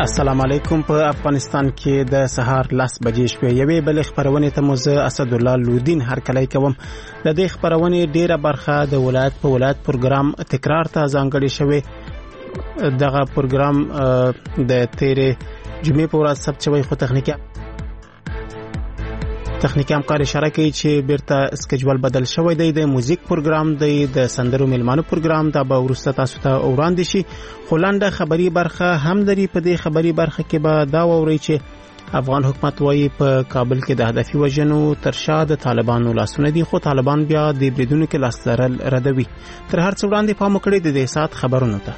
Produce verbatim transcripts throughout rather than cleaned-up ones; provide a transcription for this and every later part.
السلام علیکم. په افغانستان کې د سهار لس بجې شوې. یوې بل خبرونه ته مو زه اسد الله لودین هرکلی کوم. د دې خبرونه ډیره برخه د ولایت په ولایت پروګرام تکرار ته ځانګړې شوې. دغه پروګرام د تیرې جمعې په ورځ ثبت شوی، خو تخنیکی تخنیکی همکار اشاره کوي چې بیرته سکیجول بدل شوی دی. د موزیک پروګرام دی، د سندرو میلمانو پروګرام دا به وروسته تاسو ته وړاندې شي. خو لنډه خبري برخه هم لري. په دې خبري برخه کې به دا ووري چې افغان حکومت وايي په کابل کې د هدفي وژنو تر شا د طالبانو لاسونه دي، خو طالبان بیا د بریدونو کې لاس لرل ردوي. تر هر څه وړاندې پام وکړئ د دې سات خبرونو ته.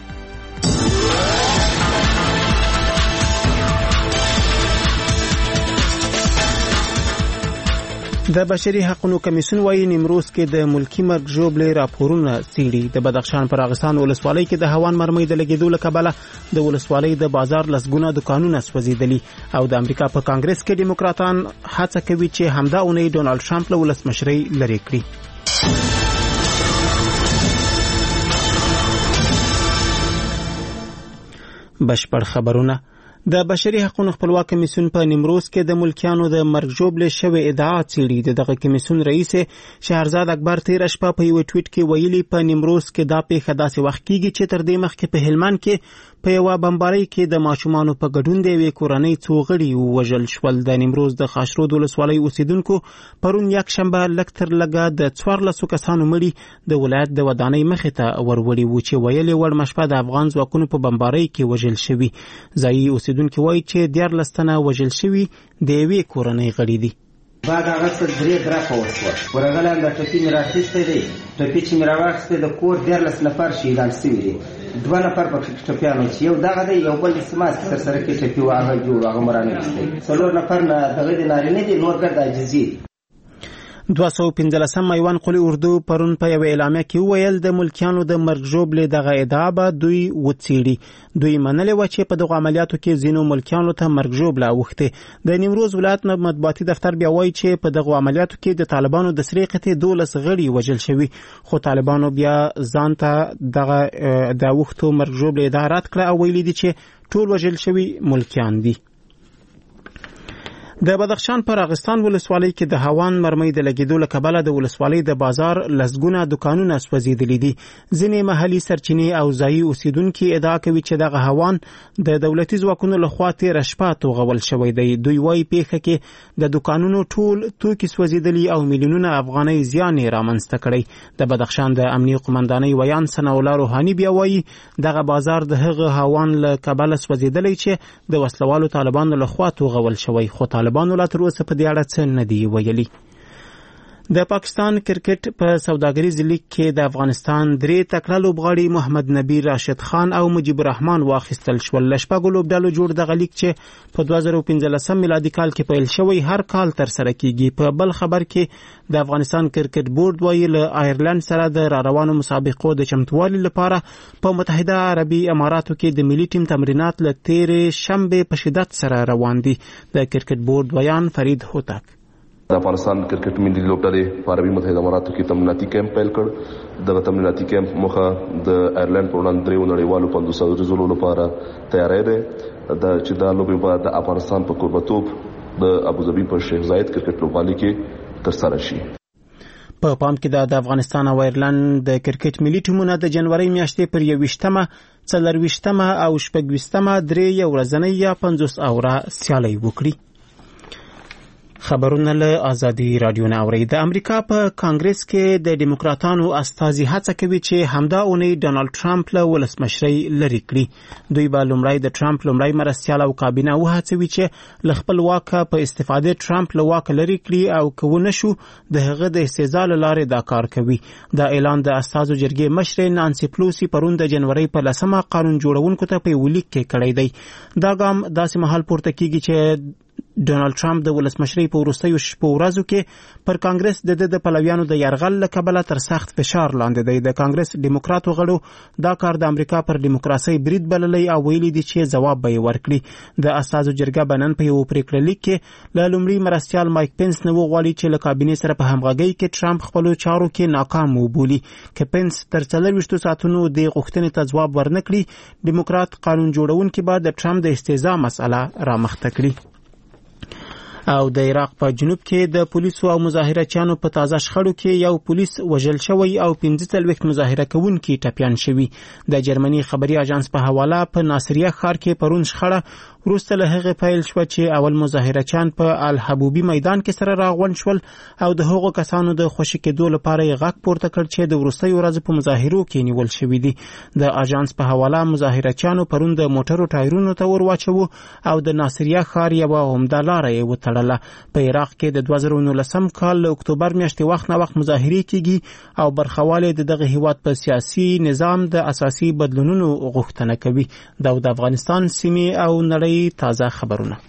د بشري حقوقو کمیسیون وايي نیمروز کې د ملکی مرګ ژوبلې راپورونه څېړي. د بدخشان پر اغستان ولسوالۍ کې د هوان مرمۍ د لګېدو له کبله د ولسوالۍ د بازار لسګونه دکانونه سوځېدلي، او د امریکا په کانګرس کې دیموکراتان هڅه کوي چې همدا اونۍ ډونالډ ټرمپ له ولسمشرۍ لرې کړي. بشپړ خبرونه. د بشري حقوقو خپلواک کمیسیون په نیمروز کې د ملکیانو د مرګ ژوبلې شوې ادعا څېړي. دغه کمیسیون رئیس شهرزاد اکبر تېره شپه په یو ټویټ کې ویلي په نیمروز کې دا پیښه داسې وخت کېږي چې تر دې مخکې په هلمند کې په یوه بمبارۍ کې د ماشومانو په ګډون د یوې کورنۍ څو غړي ووژل شول. د نیمروز د خاشرود ولسوالۍ اوسیدونکو پرون یکشنبه لږ تر لږه د څوارلسو کسانو مړي د ولایت د ودانۍ مخې ته وروړي وو چې ویلې وړمه شپه د افغان ځواکونو په بمبارۍ کې وژل شوي. ځایي اوسیدونکي وایي چې دیارلس تنه وژل شوي د یوې کورنۍ غړي دي. بعد هغه څه درې درخه وشوه، ورغلی هم د ټپي مې راخیستی دی. ټپي چې مې راواخیستی د کور دیارلس نفر شهیدان شوي دي. دوه نفر پکې ټپیان چې یو دغه دی، یو بل سماس کې سرسره کې ټپي و، هغه جوړ هغه مو رانهیستی. څلور نفر نه دغه د نارینه دي، نور ګرد عاجزي. دوه سوه پنځلسم میوان قلي اردو پرون په یوه اعلامیه کې وویل د ملکیانو د مرګ ژوبلې دغه ادعا به دوی وڅېړي. دوی منلې وه چې په دغو عملیاتو کې ځینو ملکیانو ته مرګ ژوبله اوښتې. د نیمروز ولایت مطبوعاتي دفتر بیا وایي چې په دغو عملیاتو کې د طالبانو د سرې قطعې دولس غړي وژل شوي، خو طالبانو بیا ځان ته دغه د اوښتو مرګ ژوبلې ادعا رد کړه او ویلي دي چې ټول وژل شوي ملکیان دي. د بدخشان پر اغستان ولسوالۍ کې د هوان مرمۍ د لګېدو له کبله د ولسوالۍ د بازار لسګونه دکانونه سوځېدلي دي. ځینې محلي سرچینې او ځایي اوسیدونکي ادعا کوي چې دغه هوان د دولتي ځواکونو لخوا تېره شپه توغول شوی دی. دوی وایي پیښه کې د دکانونو ټول توکي سوځېدلي او میلیونونه افغانۍ زیان یې رامنځته کړی. د بدخشان د امنیې قمندانۍ ویان ثناءالله روحاني بیا وایي دغه بازار د هغه هوان له کبله سوځېدلی چې د وسلوالو طالبانو لخوا توغول شوی، خو طالبانو لا تر اوسه په دې اړه څه نه دي ویلي. د پاکستان کرکټ په سوداګریز لیګ کې د افغانستان درې تکړه لوبغاړي محمد نبی راشد خان او مجیب الرحمن واخیستل شول. له شپږو لوبډلو جوړ دغه لیګ چې په دوه زره پنځلسم میلادي کال کې پیل شوی هر کال ترسره کیږي. په بل خبر کې د افغانستان کرکټ بورډ وایي له آیرلند سره د راروانو مسابقو د چمتووالي لپاره په متحده عربي اماراتو کې د ملي ټیم تمرینات له تېرې شنبې په شدت سره روان دي. د کرکټ بورډ ویان فرید هوتک د افغانستان کرکټ ملي لوبډلې په عربي متحده اماراتو کې تمریناتي کیمپ پیل کړ. دغه تمریناتي کیمپ مخه د آیرلند پر وړاندې دریو نړیوالو پنځوس ورځو لپاره تیاری دی چې دا لوبې به د افغانستان په کوربتوب د ابوظبي په شیخ زاید کرکټ لوبغالي کې ترسره شي. په پام کې د افغانستان او آیرلند د کرکټ ملي ټیمونه د جنوري میاشتې پر یوویشتمه، څلرویشتمه او شپږویشتمه درې یو ورځنۍ یا پنځوس اوره سیالۍ وکړي. خبرونه له آزادي رادیو نه اوري. د امریکا په کانګرس کې د دیموکراتانو استازي هڅه کوي چې همدا اونۍ ډونالډ ټرمپ له ولسمشرۍ لرې کړي. دوی به لومړی د ټرمپ لومړی مرستیال او کابینه وهڅوي چې له خپل واکه په استفاده ټرمپ له واکه لرې کړي، او که ونه شو د هغه د استهزاء له لارې دا کار کوي. دا اعلان د استازو جرګې مشرې نانسي پلوسی پرون د جنوري په لسمه قانون جوړونکو ته په یو لیک کې کړی دی. دا ګام داسې مهال پورته کیږي چې ډونالد ټرمپ د ولسمشرۍ په وروستیو شپو ورځو کې پر کانګرس د د پلویانو د یرغل له کبله تر سخت فشار لاندې دی. د کانګرس ډیموکراتو غړو دا کار د امریکا پر ډیموکراسي برید بللی او ویلي دي چې ځواب به یې ورکړي. د استازو جرګه بنن په یو پریکړه لیک کې له لومړي مرستیال مایک پنس نه وغواړي چې له کابینې سره په همغږۍ کې ټرمپ خپلو چارو کې ناکام وبولي. که پنس تر څلوېښتو ساعتونو د غوښتنې ته ځواب ورنکړي، ډیموکرات قانون جوړونکي به د ټرمپ د استهزاء مسأله رامخته کړي. او د عراق په جنوب کې د پولیسو او مظاهرچیانو په تازه شخړو کې یو پولیس وژل شوی او پنځه څلوېښت مظاهره کوونکي ټپیان شوي. د جرمني خبري اژانس په حواله په ناصریه ښار کې پرون شخړه وروسته له هغې پیل شوه چې اول مظاهرچیان په الحبوبي میدان کې سره راغونډ شول او د هغو کسانو د خوشي کېدو لپاره یې غږ پورته کړ چې د وروستیو ورځو په مظاهرو کې نیول شوي دي. د اژانس په حواله مظاهرچیانو پرون د موټرو ټایرونو ته ور واچوه او د ناصریه ښار یوه عمده لاره یې وتړله. په عراق کې د دوه زره نولسم کال له اکتوبر میاشتې وخت نه وخت مظاهرې کیږي او برخواله د دغه هیواد په سیاسي نظام د اساسي بدلونونو غوښتنه کوي. دا د افغانستان سیمې او نړۍ تازه خبرونه.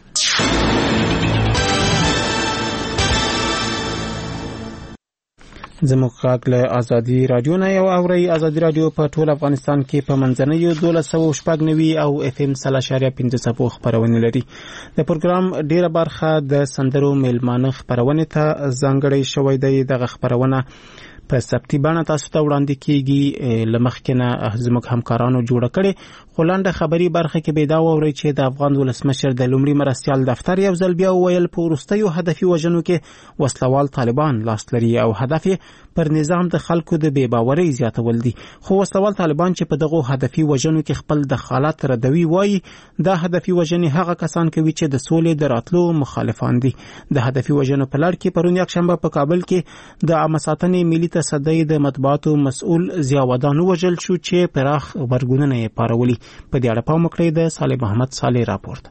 زموږ غږ له ازادي رادیو نه یو اورئ. ازادي رادیو په ټول افغانستان کې په منځنیو دولس سوه شپږ نوي او اف ام سل اشاریه پنځه څپو خپرونې لري. د پروګرام ډیره برخه د سندرو میلمانه خپرونې ته ځانګړی شوی دی. دغه خپرونه په سبتي بڼه تاسو ته وړاندې کیږي. له مخکې نه زموږ همکارانو جوړه کړې، خو لنډه خبري برخه کې به دا واورئ چې د افغان ولسمشر د لومړي مرستیال دفتر یو ځل بیا وویل په وروستیو هدفي وژنو کې وسلوال طالبان لاس لري او هدف پر نظام د خلکو د بې باورۍ زیاتول دي. خو وسلوال طالبان چې په دغه هدفي وژنو کې خپل دخالت ردوي وایي دا هدفي وژنې هغه کسان کوي چې د سولې د راتلو مخالفان دي. د هدفي وژنو په لړ کې پرون یکشنبه په کابل کې د عامه ساتنې ملي تصدۍ د مطبوعاتو مسؤل ضیاءالدین وژل شو چې پراخ غبرګونونه یې پارولي. په دې اړه پام وکړئ. د صالح محمد صالح راپورټ.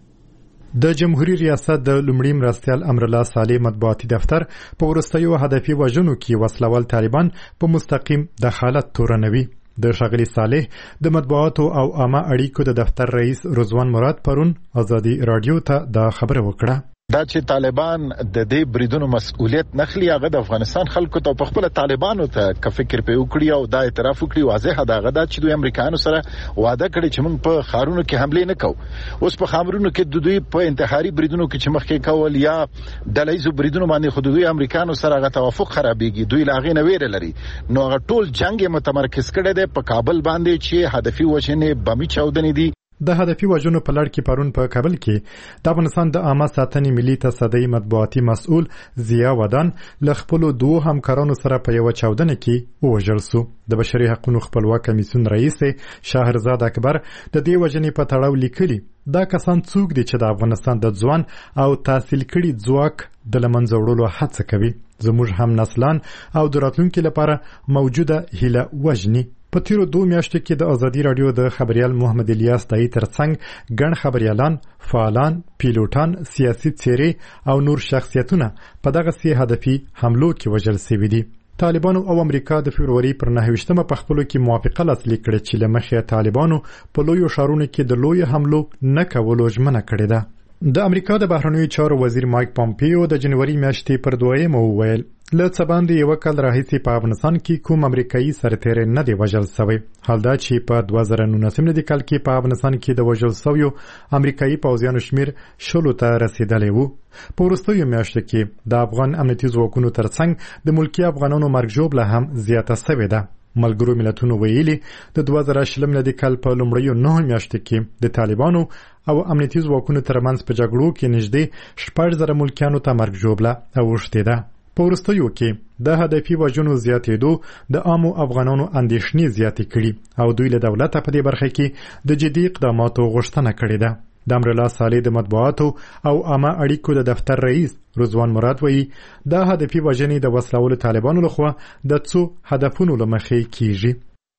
د جمهوریت ریاست د لومړي مرستیال امرالله صالح مطبوعاتي دفتر په وروستیو هدفي وژنو کې وسلوال طالبان په مستقیم دخالت تورنوي. د ښاغلي صالح د مطبوعاتو او عامه اړیکو د دفتر رئیس رضوان مراد پرون ازادي رادیو ته دا خبره وکړه. دا چې طالبان د دې بریدونو مسؤلیت نخلي، هغه د افغانستان خلکو ته په خپل طالبانو ته که فکر په وکړي او دا اعتراف وکړي واضح دا غدا چې دوی امریکایانو سره وعده کړی چې موږ په خارونو کې حمله نه کوو. اوس په خامرونو کې د دوی په انتحاري بریدونو کې چې مخکې کول یا ډلهیزو بریدونو باندې خود دوی امریکایانو سره هغه توافق خرابېږي. دوی لاغې نه ویره لري، نو هغه ټول جنگ متمرکز کړی دی په کابل باندې چې هدفي وژنې بمي چاودنې دي. د هدفي وژنو په لړ کې پرون په کابل کې د افغانستان د عامه ساتنې ملي تصدۍ مطبوعاتي مسؤل ضیاءالدین له خپلو دوو همکارانو سره په یوه چاودنه کې ووژل سو. د بشري حقوقو خپلواک کمیسیون رئیس شهرزاد اکبر د دې وژنې په تړاو لیکلي دا کسان څوک دي چې د افغانستان د ځوان او تحصیل کړي ځواک د له منځه وړلو هڅه کوي. زموږ هم نسلان او د راتلونکي لپاره موجوده هیله وژني. په تیرو دوه میاشتو کې د ازادي رادیو د خبريال محمد الیاس دای ترڅنګ ګڼ خبريالان، فعالان، پیلوټان، سیاسي څېرې او نور شخصیتونه په دغه سي هدفي حملو کې وژل شوي دي. طالبانو او امریکا د فبروري پر نهه په خپلو کې موافقه لاسلیک کړې چې له مخې طالبانو په لویو ښارونو کې د لویو حملو نه کولو ژمنه کړې ده. د امریکا د بهرنیو چارو وزیر مایک پامپیو د جنوري میاشتې پر دویمه وویل له څه باندې یو کال راهیسې په افغانستان کې کوم امریکایي سرتیری نه دی وژل شوی. حال دا چې په دوه زره نولسم کال کې په افغانستان کې د وژل شویو امریکایي پوځیانو شمیر شلو ته رسیدلی و. په وروستیو میاشتو کې د افغان امنیتي ځواکونو ترڅنګ د ملکي افغانانو مرګ ژوبله هم زیاته شوې ده. ملګرو ملتونو ویلي د دوه زره شلم کال په لومړیو نهو میاشتو کې د طالبانو او امنیتي ځواکونو ترمنځ په جګړو کې نږدې شپږ زره ملکیانو ته مرګ ژوبله اوښتې ده. په وروستیو کې د هدفي وژنو زیاتېدو د عامو افغانانو اندېښنې زیاتې کړي او دوی له دولته په دې برخه کې د جدي اقداماتو غوښتنه کړې ده. د امرالله صالح د مطبوعاتو او عامه اړیکو د دفتر رئیس رضوان مراد وایي دا هدفي وژنې د وسلوالو طالبانو لخوا د څو هدفونو له مخې کیږي.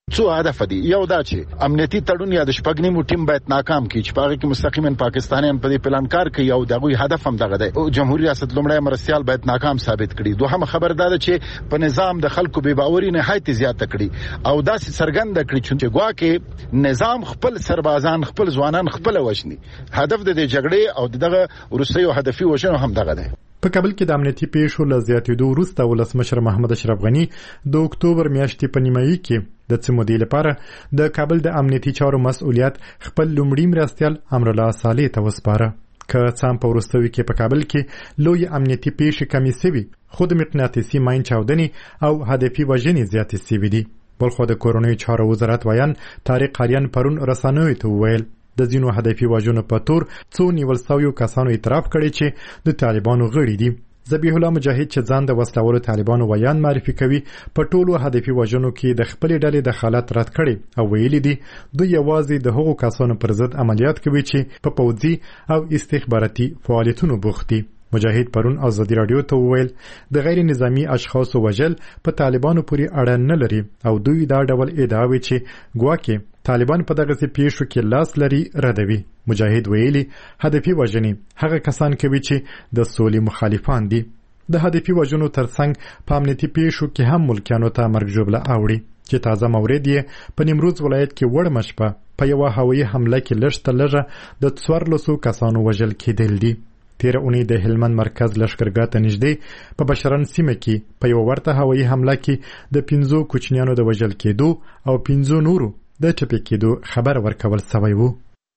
څو هدف دي. یو دا چې امنیتي تړون یا د شپږنیمو ټیم باید ناکام کړي چې په هغه کې مستقیما پاکستانیان په دې پلان کار کوي او دغه هدف هم دغه دی. جمهوریت ریاست لومړی مرستيال باید ناکام ثابت کړي. دوهمه خبر دا ده چې په نظام د خلکو بې باوري نهایت زیاته کړي او دا څرګنده کړي چې ګواکې نظام خپل سربازان خپل ځوانان خپل وښني. هدف د دې جګړې او دغه روسي او هدفي وشنو هم دغه دی. په کابل کې د امنیتي پیښو له زیاتېدو وروسته ولسمشر محمد اشرف غني د اکتوبر میاشتې په نیمایي کې د څه مودې لپاره د کابل د امنیتي چارو مسؤلیت خپل لومړي مرستیال امرالله صالح ته وسپاره. که څه هم په وروستیو کې په کابل کې لوی امنیتي پیښې کمې سوي خو د مقناطیسي ماین چاودنې او هدفي وژنې زیاتې سوي دي. بلخو د کورنیو چارو وزارت وایان طارق قاریان پرون رسنیو ته وویل د ځینو هدفي وژنو په تور څو نیول شویو کسانو اعتراف کړی چې د طالبانو غړي دي. ذبیح الله مجاهد چې ځان د وسلوالو طالبانو ویان معرفي کوي په ټولو هدفي وژنو کې د خپلې ډلې دخالت رد کړي او ویلي دي دوی یوازې د هغو کسانو پر ضد عملیات کوي چې په پوځي او استخباراتي فعالیتونو بوخت دي. مجاهد پرون ازادي رادیو ته وویل د غیر نظامی اشخاصو وژل په طالبانو پورې اړه نه لري او دوی دا ډول ادعاوې چې ګواکې طالبان په دغه پیښو کې لاس لري ردوي. مجاهد ویلي هدفي وژنې هغه کسان کوي چې د سولې مخالفان دي. د هدفي وژنو ترڅنګ په امنیتي پیښو کې هم ملکیانو ته مرګ ژوبله اوړي چې تازه مورد یې په نیمروز ولایت کې وړمه شپه په یوه هوایي حمله کې لږ تر لږه د څوارلسو کسانو وژل کېدل دي. تیر اونۍ د هلمند مرکز لښکرګاه ته نږدې په بشرن سیمه کې په یوه ورته هوایي حمله کې د پنځو کوچنیانو د وژل کېدو او پنځو نورو د ټپي کېدو خبر ورکول شوی و.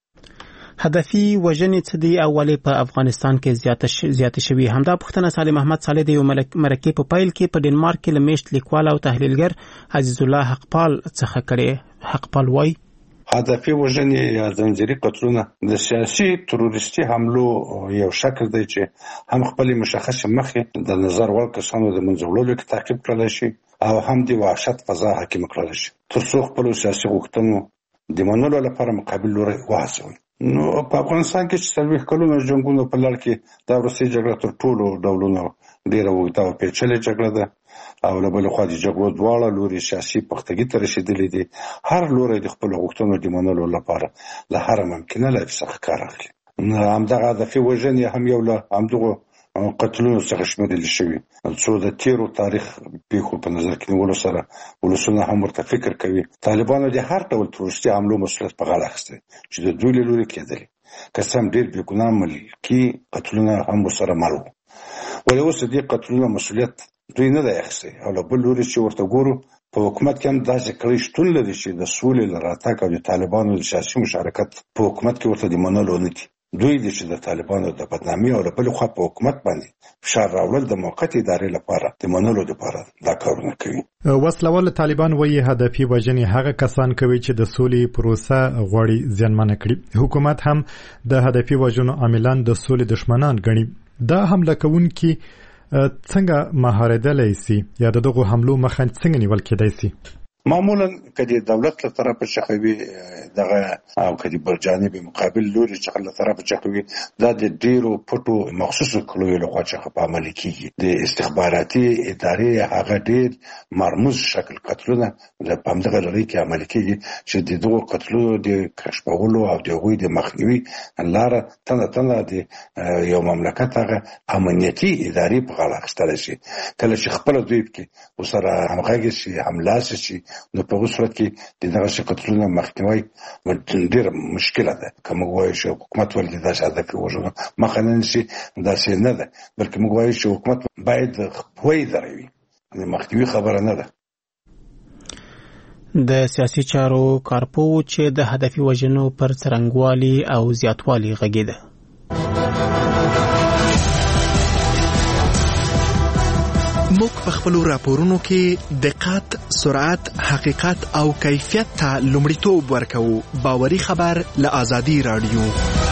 هدفي وژنې څه دي او ولې په افغانستان کې زیاته زیاته شوي؟ همدا پوښتنه صالح محمد صالح د یو مرکې په پیل کې په ډنمارک کې له میشت لیکوال او تحلیلګر عزیز الله حقپال څخه کړي. حقپال وایي هدفي وژنې یا ځنځیري قتلونه د سیاسي تروریستي حملو یو شکل دی چې هم خپل مشخص مخې د نظر وړ کسانو د منځولو کې تعقیب کړل شي او هم د وحشت فضا حاکم کړل شي تر څو خپل سیاسي غوښتنو د منلو لپاره مقابل لوري وهڅوي. نو په افغانستان کې چې څلوېښت کلونو جنګونو په لړ کې دا وروستۍ جګړه تر ټولو ډولونو ډېره اوږده او پیچلې جګړه ده او له بلې خوا د جګړو دواړه لوري سیاسي پختګي ته رسېدلي دي. هر لوری د خپلو غوښتنو د منلو لپاره له هره ممکنه لارې څخه کار اخلي. همدغه هدفي وژنې هم یو له همدغو قتلونو څخه شمېرل شوي څو د تیرو تاریخ پیښو په نظر کې نیولو سره ولسونه هم ورته فکر کوي طالبانو د هر ډول تروریستي حملو مسؤلیت په غاړه اخیستی چې د دوی له لوري کېدلي که څه هم ډېر بېګناه ملکي قتلونه هم ورسره مل وو. ولې اوس د دې قتلونو مسؤلیت دوی نه دی اخیستی او له بل لوري چې ورته ګورو په حکومت کې هم داسې کړۍ شتون لري چې د سولې له راتګ او د طالبانو د سیاسي مشارکت په حکومت کې ورته د منلو نه دي. دوی دي چې د طالبانو د بدنامي او له بلې خوا په حکومت باندې فشار راوړل د موقت ادارې لپاره د منلو لپاره دا کارونه کوي. وسلوال طالبان وایي هدفي وژنې هغه کسان کوي چې د سولې پروسه غواړي زیانمنه کړي. حکومت هم د هدفي وژنو عاملان د سولې دشمنان ګڼي. دا حمله کوونکي څنګه مهاردلی سي یا دغه حملو مخه څنګه نیول کېدای سي؟ معمولا کدی دولت له طرفه چخوي دغه او کدی برجانب مقابل لوري څخه له طرفه چخوي دا د ډیرو پټو مخصوصو کلوې له خوا څخه په عمل کیږي. د استخباراتي ادارې هغه ډیر مرموز شکل قتلونه د پامدغه لري کې عمل کیږي چې د دوه قتلونو د کشفولو او د غوي د مخنیوي لار تنه تنه د یو مملکت هغه امنیتي ادارې په غاړه اخیستل شي. کله چې خپل دوی کې وسره همغږي شي حمله شي نو په صورت کې د دغه قتلونو مخنیوي ډېر مشکله ده. کوم وایي چې حکومت ولې دا شاده کې وژنه مخنه نشي دا څه نه ده بلکې موږ وایو چې حکومت باید وایي دروي د مخنیوي خبره نه ده. د سیاسي چارو کارپو چې د هدفي وژنو پر څرنګوالي او زیاتوالي غږیده. موږ په خپل راپورونو کې دقت، سرعت، حقیقت او کیفیت ته لومړیتوب ورکوو. باوري خبر له آزادي رادیو.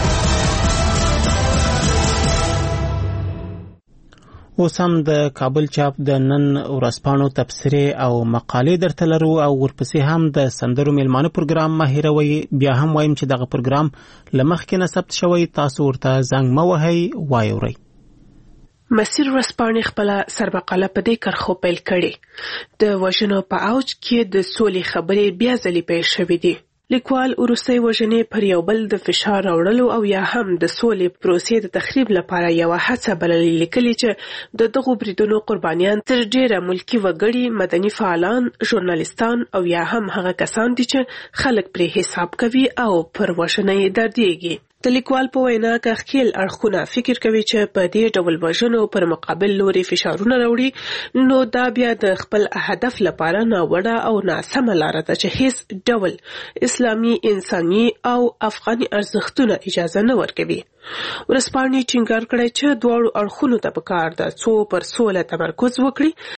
اوس هم د کابل چاپ د نن ورځپاڼو تبصرې او مقالې درته لرو او ورپسې هم د سندرو میلمانه پروګرام مه هېروئ. بیا هم وایم چې دغه پروګرام له مخکې نه ثبت شوی، تاسو ورته زنګ مه وهئ، وایورئ. مسیر ورځپاڼې خپله سربقاله په دې کرښو پیل کړې. د وژنو په اوج کې د سولې خبرې بیا ځلې پیل شوې دي. لیکوال وروستۍ وژنې پر یو بل د فشار راوړلو او یا هم د سولې پروسې د تخریب لپاره یوه هڅه بللې، لیکلي چې د دغو بریدونو قربانیان تر ډیره ملکي وګړي، مدني فعالان، ژورنالیستان او یا هم هغه کسان دي چې خلک پرې حساب کوي او پر وژنه یې دردیږي. د لیکوال په وینا که ښکیل اړخونه فکر کوي چې په دې ډول وژنو پر مقابل لوري فشارونه راوړي، نو دا بیا د خپل هدف لپاره ناوړه او ناسمه لاره ده چې هیڅ ډول اسلامي، انساني او افغاني ارزښتونه اجازه نه ورکوي. ورځپاڼې ټینګار کړی چې دواړو اړخونو ته پکار ده څو پر سوله تمرکز وکړي